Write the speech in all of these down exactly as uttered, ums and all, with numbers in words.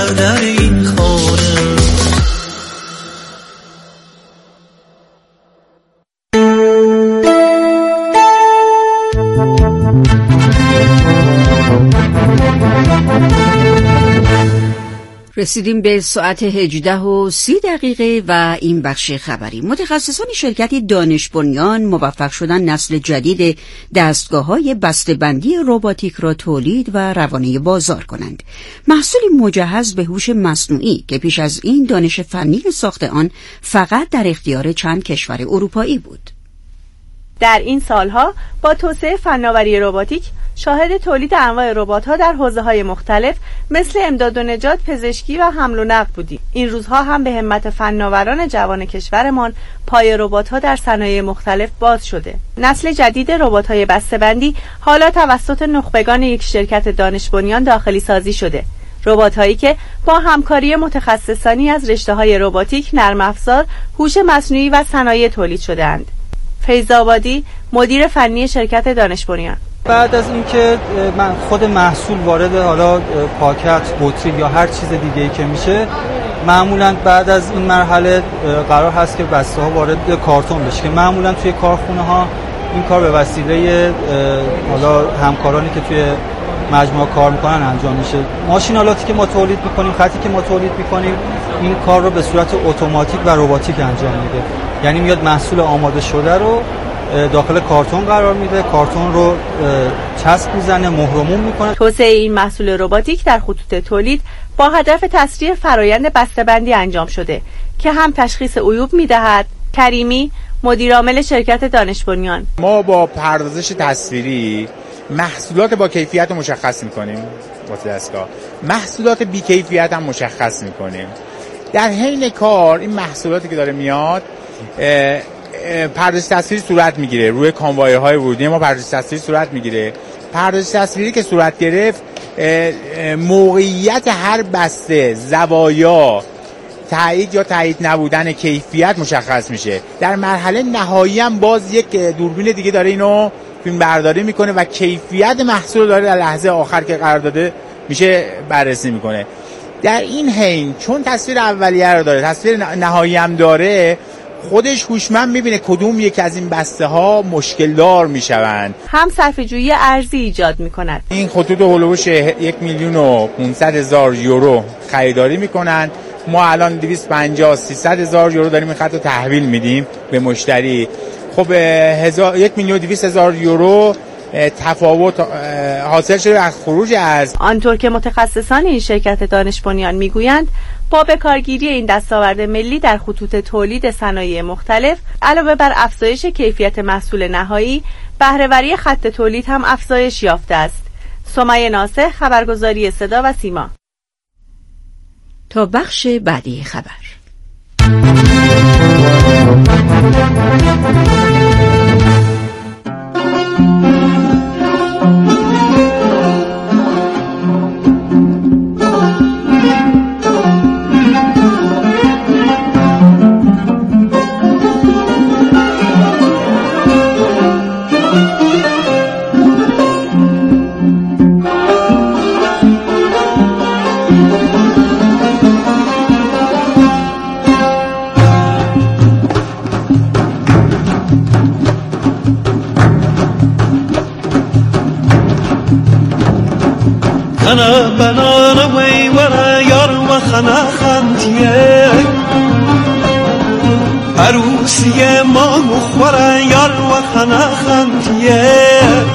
در این خانه. رسیدیم به ساعت هجده و سی دقیقه و این بخش خبری. متخصصان شرکت دانش بنیان موفق شدن نسل جدید دستگاه‌های بسته‌بندی رباتیک را تولید و روانه بازار کنند. محصولی مجهز به هوش مصنوعی که پیش از این دانش فنی ساخت آن فقط در اختیار چند کشور اروپایی بود. در این سالها با توسعه فناوری رباتیک شاهد تولید انواع ربات‌ها در حوزه‌های مختلف مثل امداد و نجات، پزشکی و حمل و نقل بودیم. این روزها هم به همت فناوران جوان کشورمان پای ربات‌ها در صنایع مختلف باز شده. نسل جدید ربات‌های بسته‌بندی حالا توسط نخبگان یک شرکت دانش بنیان داخلی سازی شده. ربات‌هایی که با همکاری متخصصانی از رشته‌های رباتیک، نرم افزار، هوش مصنوعی و صنایع تولید شده‌اند. فیض آبادی، مدیر فنی شرکت دانش بنیان: بعد از اینکه من خود محصول وارد حالا پاکت، بطری یا هر چیز دیگه‌ای که میشه، معمولاً بعد از این مرحله قرار هست که بسته ها وارد کارتون بشه که معمولاً توی کارخونه ها این کار به وسیله حالا همکارانی که توی مجموعه کار میکنن انجام میشه. ماشینالاتی که ما تولید میکنیم، خطی که ما تولید میکنیم، این کار رو به صورت اتوماتیک و رباتیک انجام میده. یعنی میاد محصول آماده شده رو داخل کارتون قرار میده، کارتون رو چسب میزنه، مهرموم میکنه. توسعه این محصول رباتیک در خطوط تولید با هدف تسریع فرایند بسته‌بندی انجام شده که هم تشخیص عیوب میدهد. کریمی، مدیر عامل شرکت دانش بنیان: ما با پردازش تصویری محصولات با کیفیت رو مشخص میکنیم با دستگاه، محصولات بی کیفیت هم مشخص میکنیم. در حین کار این محصولاتی که داره میاد پردازش تصویری صورت میگیره، روی کانوایرهای ورودی ما پردازش تصویری صورت میگیره. پردازش تصویری که صورت گرفت، موقعیت هر بسته، زوایا، تایید یا تایید نبودن کیفیت مشخص میشه. در مرحله نهایی هم باز یک دوربین دیگه داره اینو فیلم برداری میکنه و کیفیت محصول داره در لحظه آخر که قرار داده میشه بررسی میکنه. در این حین چون تصویر اولیه رو داره، تصویر نهایی هم داره، خودش هوشمند میبینه کدوم یک از این بسته ها مشکل دار میشوند. هم صرفه‌جویی ارزی ایجاد میکند. این خطوط هولوش یک میلیون و پانصد هزار یورو خریداری میکنند. ما الان دویست و پنجاه سیصد هزار یورو داریم این خط رو تحویل میدیم به مشتری. خب یک میلیون و دویست هزار یورو تفاوت حاصل شده از خروج از. آنطور که متخصصان این شرکت دانش بنیان میگویند، با بکارگیری این دستاورد ملی در خطوط تولید صنایع مختلف، علاوه بر افزایش کیفیت محصول نهایی، بهره‌وری خط تولید هم افزایش یافته است. سمیه ناصح، خبرگزاری صدا و سیما. تا بخش بعدی خبر. خنا بنانا وی ورا یار و خنا خانتیه عروسی ما مخورا یار و خنا خانتیه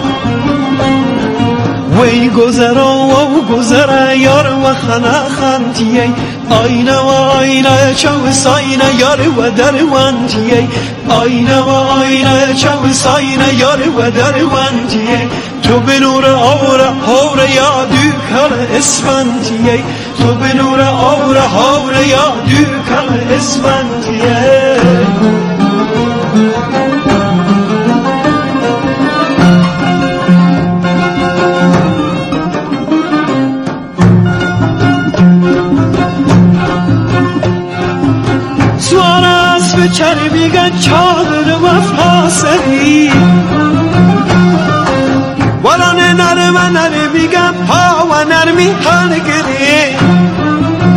وی گذرا و گذرا یار و خنا خانتیه آینه و آینه چو ساینه یار و دروانتیه آینه و آینه چو ساینه یار و دروانتیه تو به نور آوره هاوره یا دوکل اسفندیه تو به نور آوره هاوره یا دوکل اسفندیه سوار اسب چرمیگن چادر و فاسدی ولانه نرم نرم میگم پا و نرمی هنگری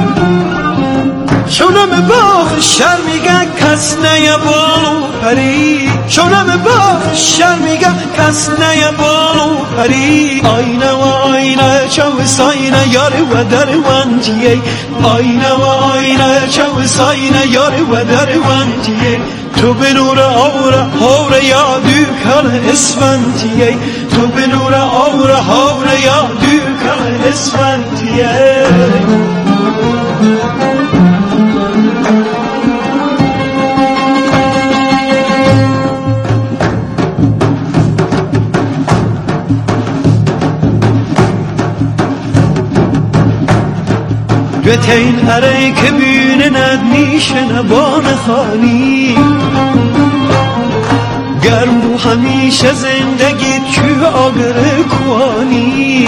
چونم باغ شر میگه کس نیا بالو پری چونم باغ شر میگه کس نیا بالو پری آینه و آینه چو ساینه یار و دروانجیه آینه و آینه چو ساینه یار و دروانجیه تو به نور آوره هاوره یادو کل اسفندیه تو به نور آوره هاوره یادو کل اسفندیه گتین اره که بینه ندمیشه نبان خالی گرم بو همیشه زندگی چو آگره کوانی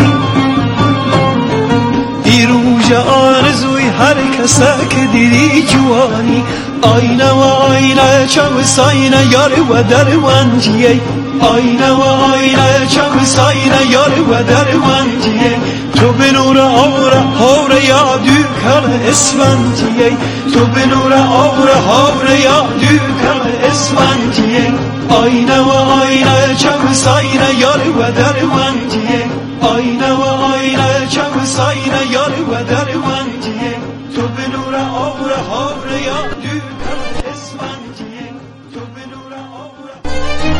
دیروژ آرزوی هر کسا که دیدی جوانی آینه و آینه چو ساینه یار و دروانجیه آینه و آینه چو ساینه یار و دروانجیه تو به نور آوره هاوره یادو کل اسفندیه تو به نور آوره هاوره یادو کل اسفندیه آینه و آینه چو ساینه یار و دروانجیه آینه و آینه چو ساینه یار و دروانجیه تو به نور آوره هاوره یادو کل اسفندیه تو به نور آوره.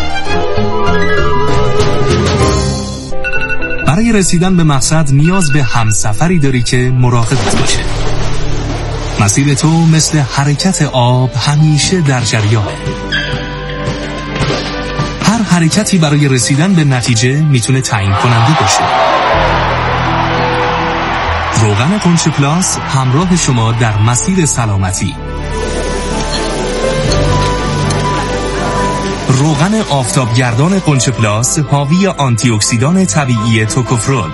برای رسیدن به مقصد نیاز به همسفری داری که مراقبت باشه. مسیر تو مثل حرکت آب همیشه در جریانه. هر حرکتی برای رسیدن به نتیجه میتونه تعیین کننده باشه. روغن قنچه پلاس همراه شما در مسیر سلامتی. روغن آفتابگردان قنچه پلاس حاوی آنتی اکسیدان طبیعی توکوفرول.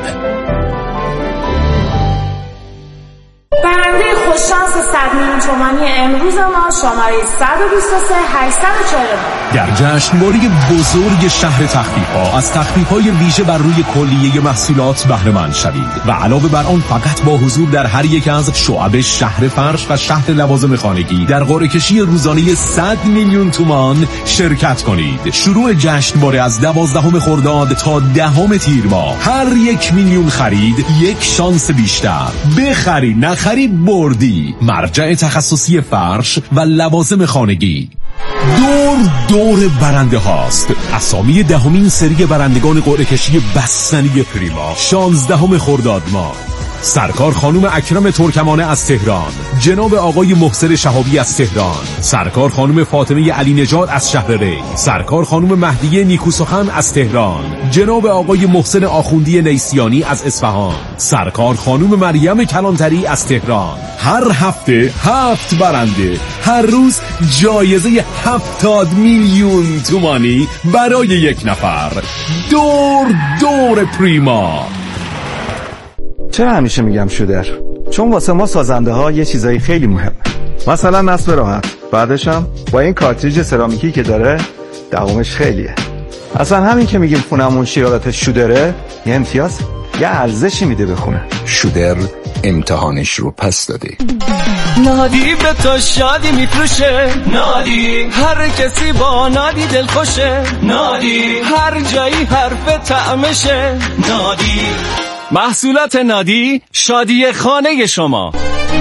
برنده خوششانس صد میلیون تومانی امروز ما شماره صد و بیست و سه هشتصد و چهل در جشنواره بزرگ شهر تخفیف‌ها از تخفیف‌های ویژه بر روی کلیه محصولات بهره مند شوید و علاوه بر آن فقط با حضور در هر یک از شعب شهر فرش و شهر لوازم خانگی در قرعه کشی روزانه صد میلیون تومان شرکت کنید. شروع جشنواره از دوازدهم خرداد تا دهم تیر ماه. هر یک میلیون خرید یک شانس بیشتر. بخری نخری بردی. مرجع تخصصی فرش و لوازم خانگی. دور دور برنده هاست. اسامی دهمین سری برندگان قرعه کشی بستنی پریما شانزدهم خرداد ماه: سرکار خانم اکرم ترکمانه از تهران، جناب آقای محسن شهابی از تهران، سرکار خانم فاطمه علی نژاد از شهر ری، سرکار خانم مهدیه نیکوسخن از تهران، جناب آقای محسن آخوندی نیسیانی از اصفهان، سرکار خانم مریم کلانتری از تهران. هر هفته هفت برنده، هر روز جایزه هفتاد میلیون تومانی برای یک نفر. دور دور پریما. چرا همیشه میگم شودر؟ چون واسه ما سازنده ها یه چیزایی خیلی مهمه. مثلا نصب راحت، بعدش هم با این کارتریج سرامیکی که داره دوامش خیلیه. اصلا همین که میگیم خونمون شیرالات شودره یه امتیاز، یه ارزشی میده به خونه. شودر امتحانش رو پس داده. نادی به تو شادی میفروشه، نادی هر کسی با نادی دل خوشه، نادی هر جایی حرف طعمشه، نادی محصولات نادی شادی خانه شما.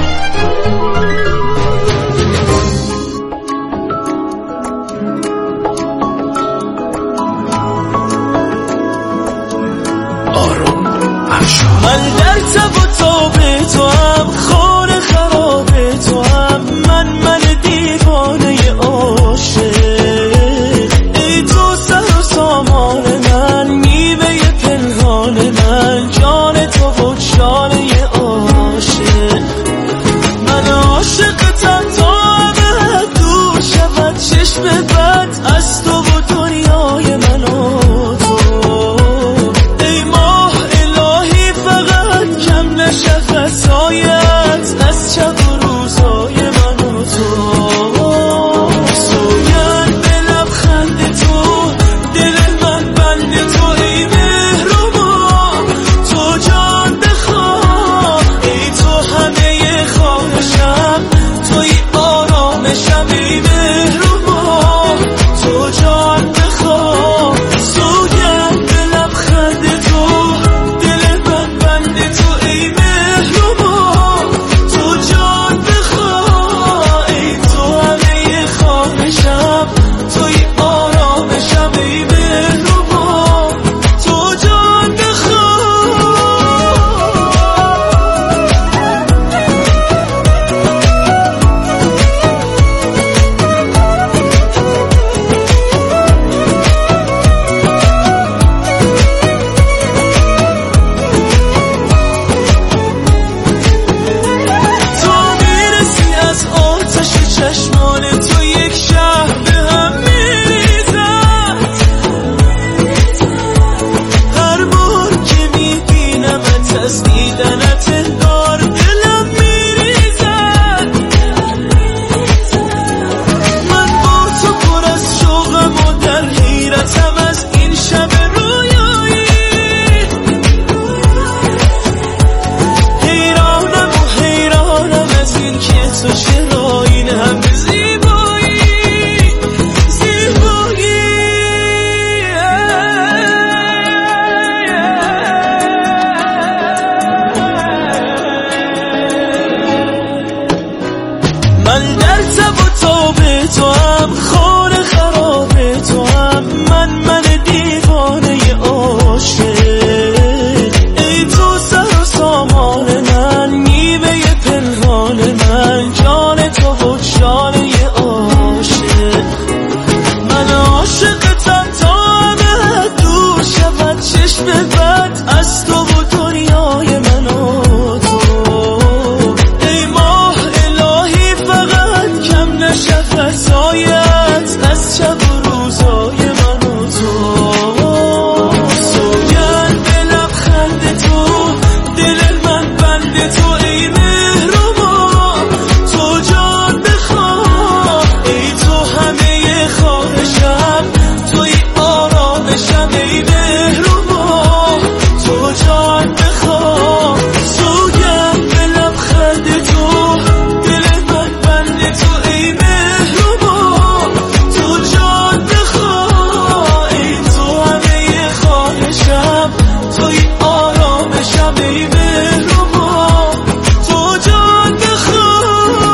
آروم ارشاد. من در تب و تاب تو هم، خانه خراب تو هم، من من دیوانه عاشق. ای تو سر و سامان من، نیمه پنهان من، جان تو و جانه عاشق. من عاشقتم تا ابد دور شود چشم بد از تو و دنیای من و تو. ای ماه الهی فقط کم نشه فضای تو هم خانه خراب تو هم من من دیوانه عاشق ای تو سر و سامان من نیمه پنهان من جان تو و جانه عاشق من عاشقتم تا همه دور شود چشم بد از تو و دنیای من و تو ای ماه الهی فقط کم نشود سایت از شب و روزای من و تو سوگند به لبخند تو دل من بند تو ای مهربان تو جان بخواه ای تو همه خواهشم توی آرامشم ای مهربان تو جان بخواه سوگند به لبخند تو دل من بند تو ای مهربان تو جان بخواه ای تو همه خواهشم توی آرامشم ای مهربان تو جان بخواه.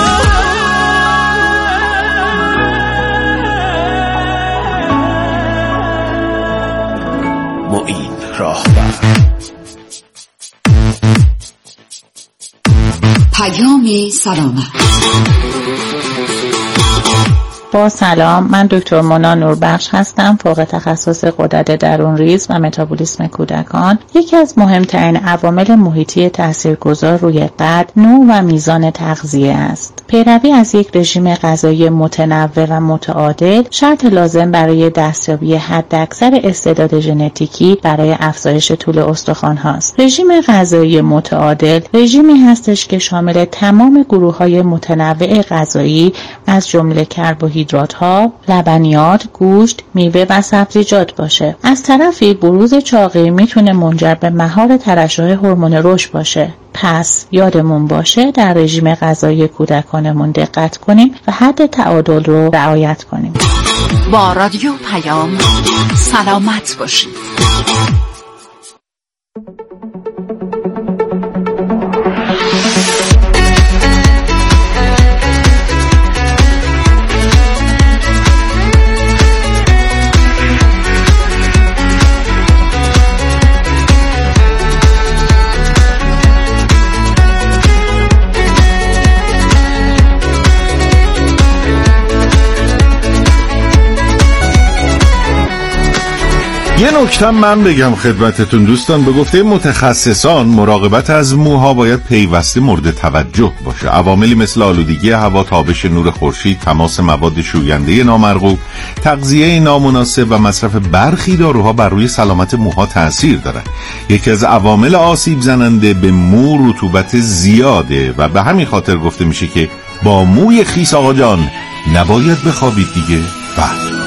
معین راهبر. پیام سلامت. با سلام، من دکتر مونا نوربخش هستم، فوق تخصص غدد درونریز و متابولیسم کودکان. یکی از مهمترین عوامل محیطی تاثیرگذار روی قد، نوع و میزان تغذیه است. پیروی از یک رژیم غذایی متنوع و متعادل شرط لازم برای دستیابی حداکثر استعداد ژنتیکی برای افزایش طول استخوان هاست. رژیم غذایی متعادل رژیمی هستش که شامل تمام گروه‌های متنوع غذایی از جمله کربوهیدرات‌ها، لبنیات، گوشت، میوه و سبزیجات باشه. از طرفی بروز چاقی میتونه منجر به مهار ترشح هورمون رشد باشه. پس یادمون باشه در رژیم غذایی کودکانمون دقت کنیم و حد تعادل رو رعایت کنیم. با رادیو پیام سلامت باشید. یه نکته من بگم خدمتتون دوستان، به گفته متخصصان مراقبت از موها باید پیوسته مورد توجه باشه. عواملی مثل آلودگی هوا، تابش نور خورشید، تماس مواد شوینده نامرغوب، تغذیه نامناسب و مصرف برخی داروها بر روی سلامت موها تأثیر دارن. یکی از عوامل آسیب زننده به مو رطوبت زیاده و به همین خاطر گفته میشه که با موی خیس آقا جان نباید بخوابید دیگه. بله.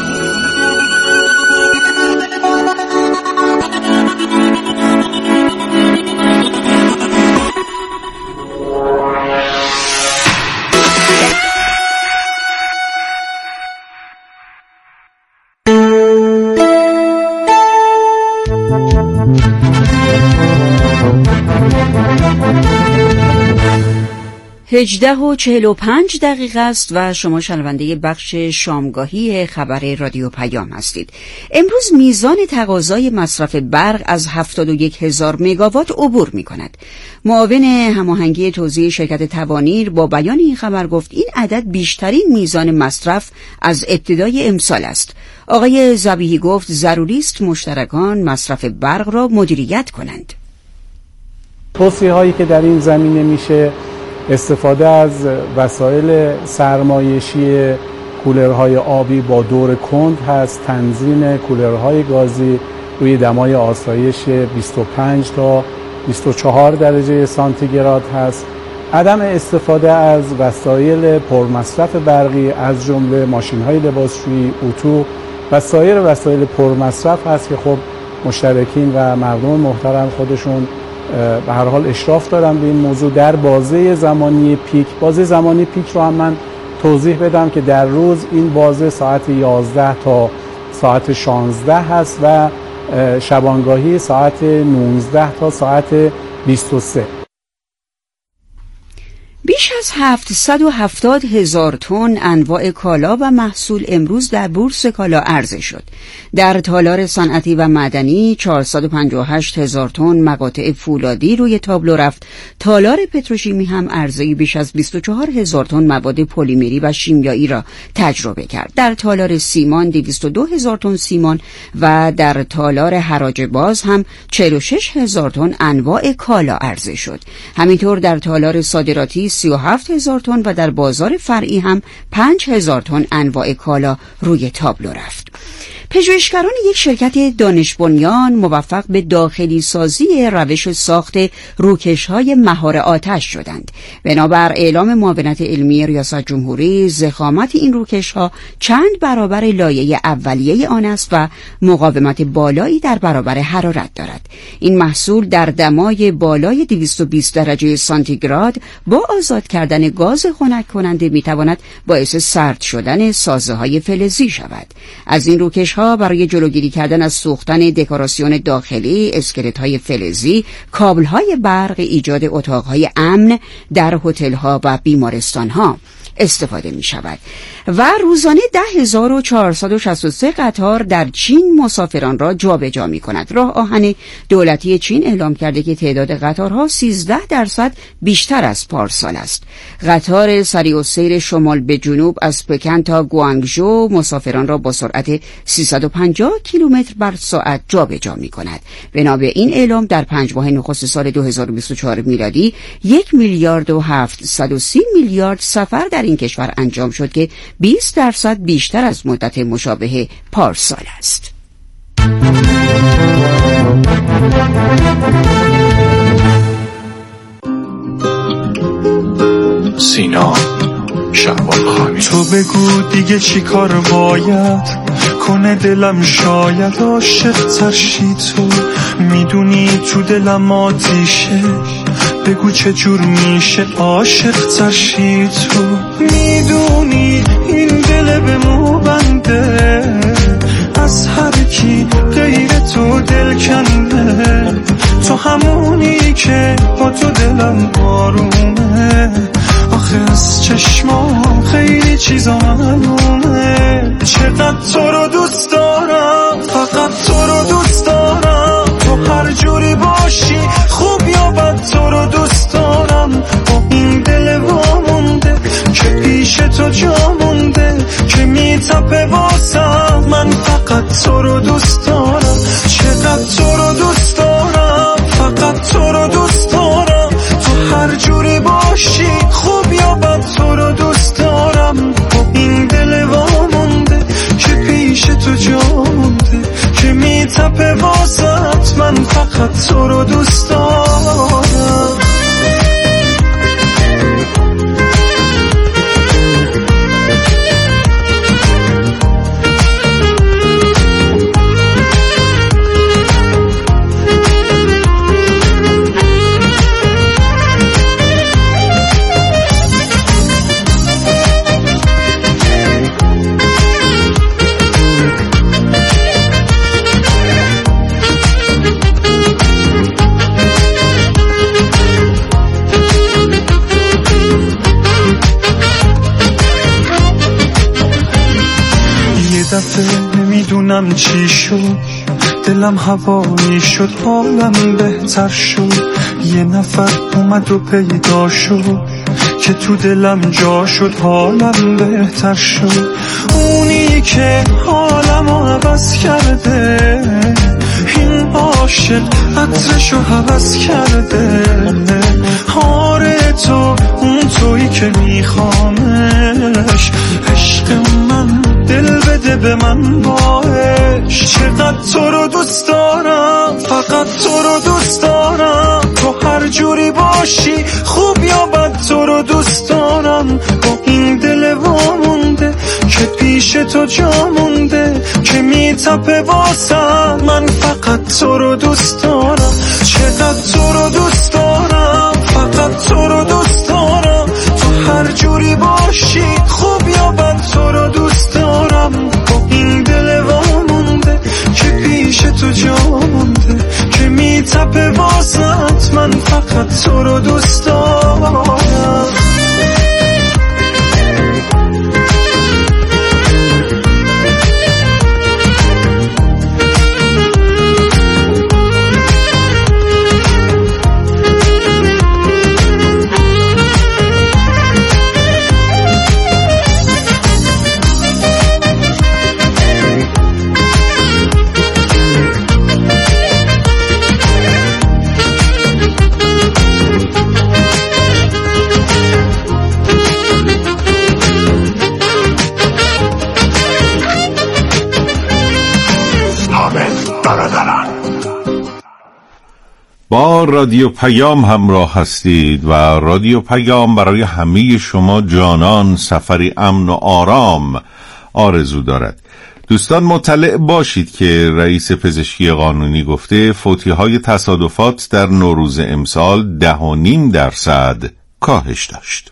هجده و چهل و پنج دقیقه است و شما شنونده بخش شامگاهی خبر رادیو پیام هستید. امروز میزان تقاضای مصرف برق از هفتاد و یک هزار مگاوات عبور می کند. معاون هماهنگی توزیع شرکت توانیر با بیان این خبر گفت این عدد بیشترین میزان مصرف از ابتدای امسال است. آقای ذبیحی گفت ضروری است مشترکان مصرف برق را مدیریت کنند. توصیه هایی که در این زمینه میشه استفاده از وسایل سرمایشی کولرهای آبی با دور کند هست، تنظیم کولرهای گازی روی دمای آسایش بیست و پنج تا بیست و چهار درجه سانتیگراد هست، عدم استفاده از وسایل پرمصرف برقی از جمله ماشین‌های لباسشویی، اتو و سایر وسایل پرمصرف هست که خب مشترکین و مردم محترم خودشون به هر حال اشراف دارم به این موضوع. در بازه زمانی پیک، بازه زمانی پیک رو هم من توضیح بدم که در روز این بازه ساعت یازده تا ساعت شانزده هست و شبانگاهی ساعت نوزده تا ساعت بیست و سه. بیش بیش از هفتصد و هفتاد هزار تن انواع کالا و محصول امروز در بورس کالا عرضه شد. در تالار صنعتی و معدنی چهارصد و پنجاه و هشت هزار تن مقاطع فولادی روی تابلو رفت. تالار پتروشیمی هم عرضه‌ای بیش از بیست و چهار هزار تن مواد پلیمری و شیمیایی را تجربه کرد. در تالار سیمان دویست و دو هزار تن سیمان و در تالار حراج باز هم چهل و شش هزار تن انواع کالا عرضه شد. همینطور در تالار صادراتی سی و هفت هزار تن و در بازار فرعی هم پنج هزار تن انواع کالا روی تابلو رفت. پژوهشگران یک شرکت دانش بنیان موفق به داخلی سازی روش ساخت روکش‌های مهار آتش شدند. بنابر اعلام معاونت علمی ریاست جمهوری، ضخامت این روکش‌ها چند برابر لایه اولیه آن است و مقاومت بالایی در برابر حرارت دارد. این محصول در دمای بالای دویست و بیست درجه سانتیگراد با آزاد کردن گاز خنک کننده میتواند باعث سرد شدن سازه‌های فلزی شود. از این روکش برای جلوگیری کردن از سوختن دکوراسیون داخلی، اسکلت‌های فلزی، کابل‌های برق، ایجاد اتاق‌های امن در هتل‌ها و بیمارستان‌ها استفاده می شود و روزانه ده هزار و چهارصد و شصت و سه قطار در چین مسافران را جابجا می کند. راه آهن دولتی چین اعلام کرده که تعداد قطارها سیزده درصد بیشتر از پارسال است. قطار سریع السیر شمال به جنوب از پکن تا گوانگژو مسافران را با سرعت سیصد و پنجاه کیلومتر بر ساعت جابجا می کند. بنا به این اعلام در پنج ماه نخست سال دو هزار و بیست و چهار میلادی یک میلیارد و هفتصد و سی میلیارد سفر در این کشور انجام شد که بیست درصد بیشتر از مدت مشابه پارسال است. سینا شهبان خانی، تو بگو دیگه چی کار باید کنه دلم، شاید عاشق ترشی، تو میدونی تو دلم آتیشه، بگو چه جور میشه عاشق ترشی، تو میدونی این دل به مو بنده، از هر کی غیر تو دل کنده، تو همونی که با تو دلم آرومه، آخه از چشمام خیلی چیزا معلومه، چقدر تو رو دوست دارم، فقط تو رو دوست دارم، تو هر جوری باشی خوب یا بد تو رو دوست دارم، با این دل وامونده که پیش تو جا مونده، که میتپه واسم، من فقط تو رو دوست دارم، چقدر تو رو دوست دارم، فقط تو رو دوست دارم، تو هر جوری باشی خوب یا بد تو رو دوست دارم، با این دل وامونده که پیش تو جا مونده، که میتپه واسط، من فقط تو رو دوست دارم. نمیدونم چی شد، دلم هوایی شد، حالم بهتر شد، یه نفر اومد و پیدا شد که تو دلم جا شد، حالم بهتر شد، اونی که حالم عوض کرده، این عاشق عطرشو حوض کرده، آره تو اون تویی که میخوامش، عشق من دل بده به من باش، چقدر تو رو دوست دارم، فقط تو رو دوست دارم، تو هر جوری باشی خوب یا بد تو رو دوست دارم، با این دل وامونده که پیش تو جا مونده، که میتپه واسم، من فقط تو رو دوست دارم، چقدر تو رو دوست دارم، فقط تو رو دوست دارم، تو هر جوری باشی خوب یا بد تو رو دوست دارم، با این دل وامونده که پیش تو جا مونده، که میتپه واسط، من فقط تو رو دوست دارم. با رادیو پیام همراه هستید و رادیو پیام برای همه شما جانان سفری امن و آرام آرزو دارد. دوستان مطلع باشید که رئیس پزشکی قانونی گفته فوتی‌های تصادفات در نوروز امسال ده و نیم درصد کاهش داشت.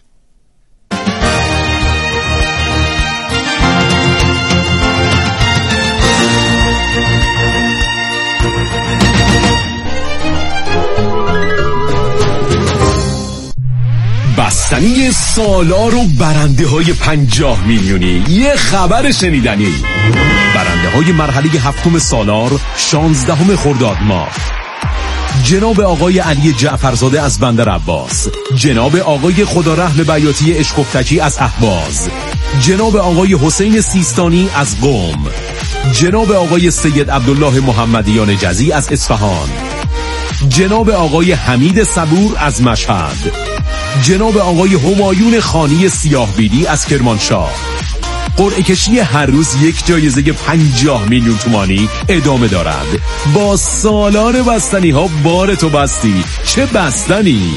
بستنی سالار و برنده های پنجاه میلیونی، یه خبر شنیدنی. برنده های مرحله هفتم سالار شانزدهم خرداد ماه: جناب آقای علی جعفرزاده از بندر عباس، جناب آقای خدارحم بیاتی اشکفتکی از اهواز، جناب آقای حسین سیستانی از قم، جناب آقای سید عبدالله محمدیان جزی از اصفهان، جناب آقای حمید صبور از مشهد، جناب آقای همایون خانی سیاهبیدی از کرمانشاه. قرعه کشی هر روز یک جایزه پنجاه میلیون تومانی ادامه دارد. با سالار بستنی ها بار تو بستی. چه بستنی؟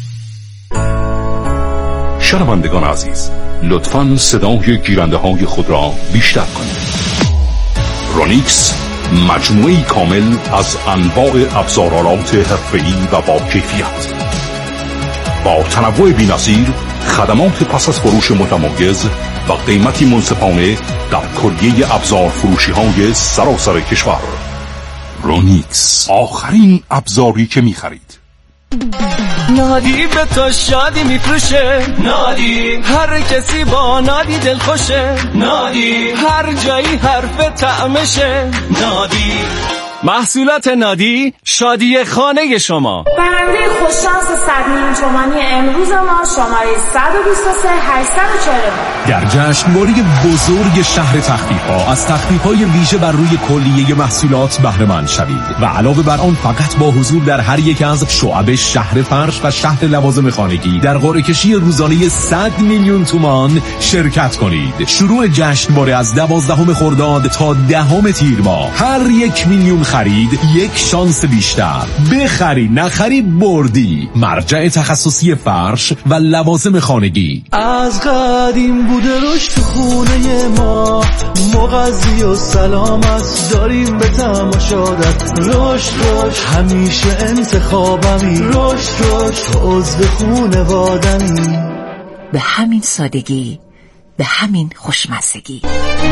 شنوندگان عزیز، لطفاً صدای گیرنده های خود را بیشتر کنید. رونیکس مجموعی کامل از انواع ابزارالات حرفه‌ای و با کیفیت، با تنوع بی‌نظیر، خدمات پس از فروش متمایز و قیمتی منصفانه در کلیه ابزار فروشی های سراسر کشور. رونیکس، آخرین ابزاری که می خرید. نادی به تو شادی میفروشه، نادی هر کسی با نادی دل خوشه، نادی هر جایی حرف طعمشه، نادی محصولات نادی شادی خانه شما. برنده خوششانس صد میلیون تومانی امروز ما شماره صد و بیست و سه هشتصد و چهل و نه. در جشنواره بزرگ شهر تخفیف‌ها از تخفیف‌های ویژه بر روی کلیه محصولات بهره مند شوید و علاوه بر آن فقط با حضور در هر یک از شعب شهر فرش و شهر لوازم خانگی در قرعه کشی روزانه صد میلیون تومان شرکت کنید. شروع جشنواره از دوازدهم خرداد تا دهم تیر ماه. هر یک میلیون خرید یک شانس بیشتر. بخری نخری بردی. مرجع تخصصی فرش و لوازم خانگی. از قدیم بوده رشد خونه ما، مغذی و سلامت داریم به تماشادت. رشد رشد همیشه انتخابمی، رشد رشد عضو خونوادمی. به همین سادگی، به همین خوشمزگی.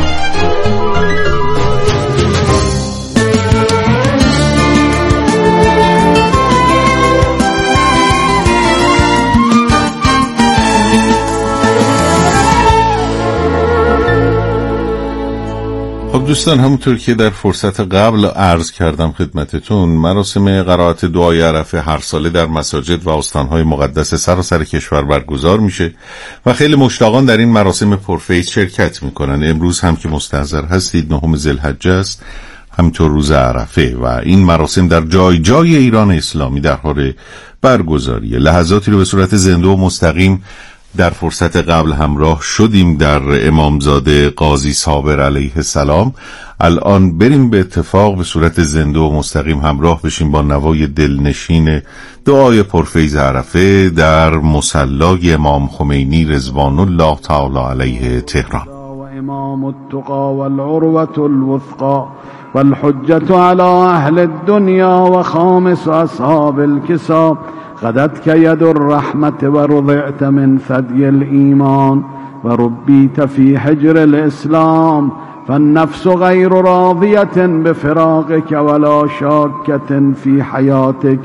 خب دوستان، همونطور که در فرصت قبل عرض کردم خدمتتون، مراسم قرائت دعای عرفه هر ساله در مساجد و استانهای مقدس سراسر کشور برگزار میشه و خیلی مشتاقان در این مراسم پرفیض شرکت میکنن. امروز هم که مستحضر هستید نهم ذوالحجه است، همینطور روز عرفه و این مراسم در جای جای ایران اسلامی در حال برگزاریه. لحظاتی رو به صورت زنده و مستقیم در فرصت قبل همراه شدیم در امامزاده قاضی صابر علیه السلام. الان بریم به اتفاق به صورت زنده و مستقیم همراه بشیم با نوای دلنشین دعای پرفیض عرفه در مصلی امام خمینی رضوان الله تعالی علیه تهران. امام التقى والعروة الوثقى والحجة على اهل الدنيا وخامس اصحاب الكسا غدتك يد الرحمة ورضعت من ثدي الإيمان وربيت في حجر الإسلام فالنفس غير راضية بفراقك ولا شاكة في حياتك.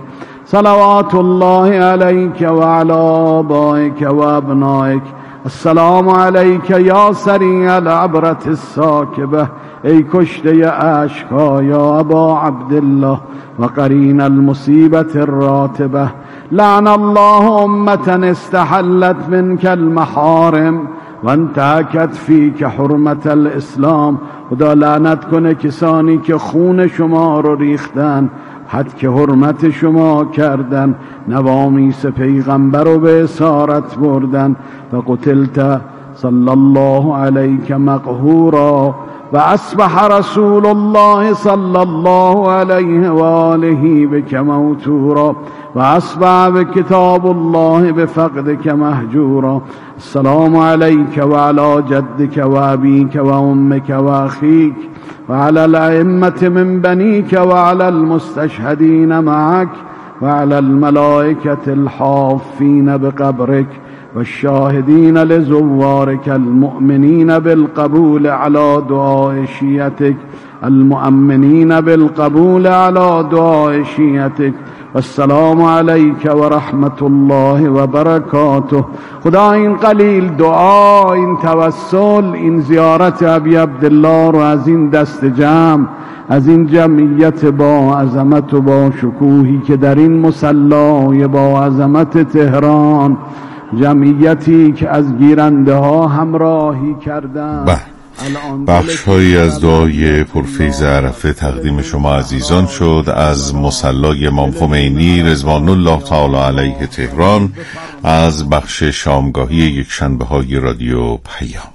صلوات الله عليك وعلى آبائك وأبنائك. السلام عليك يا سريع العبرة الساكبة، ای کشته اشکا یا ابا عبدالله و قرین المصیبة الراتبه. لعن الله امة استحلت منك المحارم و انتهكت فيك حرمة الاسلام. خدا لعنت کنه کسانی که خون شما رو ریختن، حد که حرمت شما کردن، نوامیس پیغمبر رو به اسارت بردن و قتلت صلی الله علیک مقهورا وأصبح رسول الله صلى الله عليه وآله بك موتورا وأصبح بكتاب الله بفقدك مهجورا. السلام عليك وعلى جدك وأبيك وأمك وأخيك وعلى الأئمة من بنيك وعلى المستشهدين معك وعلى الملائكة الحافين بقبرك والشاهدين لزوارك المؤمنين بالقبول على دعاء شيعتك المؤمنين بالقبول على دعاء شيعتك. والسلام عليك ورحمة الله وبركاته. خدا این قلیل دعا، این توسل، این زیارت ابی عبدالله رو از این دست جمع، از این جمعیت با عظمت و با شکوهی که در این مصلای با عظمت تهران، جمعیتی که از گیرنده ها همراهی کردن، بخش هایی از دعای پرفیض عرفه تقدیم شما عزیزان شد از مصلی امام خمینی رضوان الله تعالی علیه تهران، از بخش شامگاهی یک شنبه های رادیو پیام.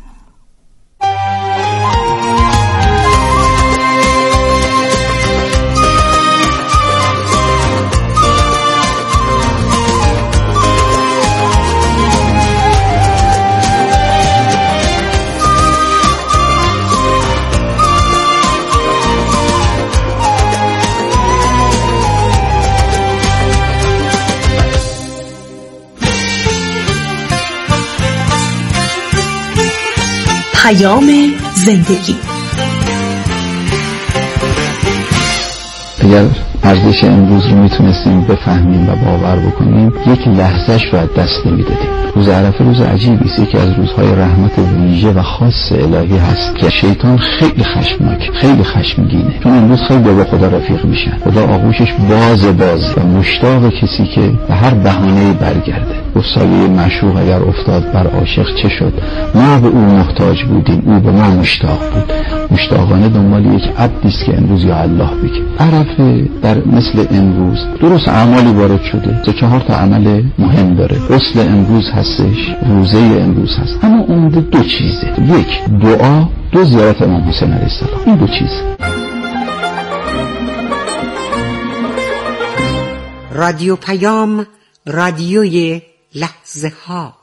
پیام زندگی. اگر ارزش امروز رو میتونستیم بفهمیم و باور بکنیم، یک لحظهش رو از دست نمیدادیم. روز عرفه روز عجیبی است، یکی از روزهای رحمت ویژه و خاص الهی هست که شیطان خیلی خشمناک، خیلی خشمگینه، چون امروز خیلی با خدا رفیق میشن. خدا آغوشش باز باز و مشتاق کسی که به هر بهانه‌ای برگرده. گفت‌سایه معشوق اگر افتاد بر عاشق چه شد؟ ما به او محتاج بودیم، او به ما مشتاق بود. مشتاقانه دنبال یک عبدی است که امروز یا الله بگه. عرفه در مثل امروز درست اعمالی وارد شده، سه چهار تا عمل مهم داره. اصل امروز هستش، روزه امروز هست، اما عمده دو چیزه: یک دعا، دو زیارت امام حسین علیه السلام. این دو چیز. رادیو پیام، رادیوی لحظه ها.